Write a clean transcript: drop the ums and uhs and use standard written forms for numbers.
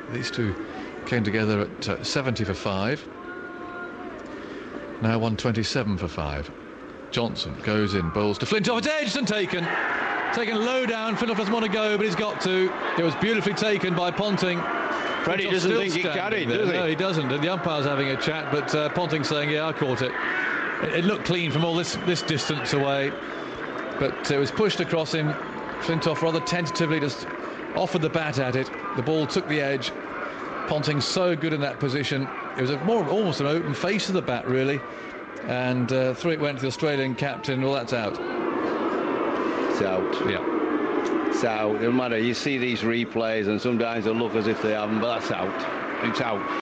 These two came together at 70 for 5. Now 127 for 5. Johnson goes in, bowls to Flintoff. It's edged and taken low down. Flintoff doesn't want to go, but he's got to. It was beautifully taken by Ponting. Freddie doesn't think he carried, does he? No, he doesn't. And the umpire's having a chat, but Ponting's saying, yeah, I caught it. It looked clean from all this distance away, but it was pushed across him. Flintoff rather tentatively just offered the bat at it. The ball took the edge. Ponting so good in that position. It was almost an open face of the bat, really. And through it went to the Australian captain. Well, that's out. It's out. Yeah. It's out. It doesn't matter. You see these replays, and sometimes they look as if they haven't, but that's out. It's out.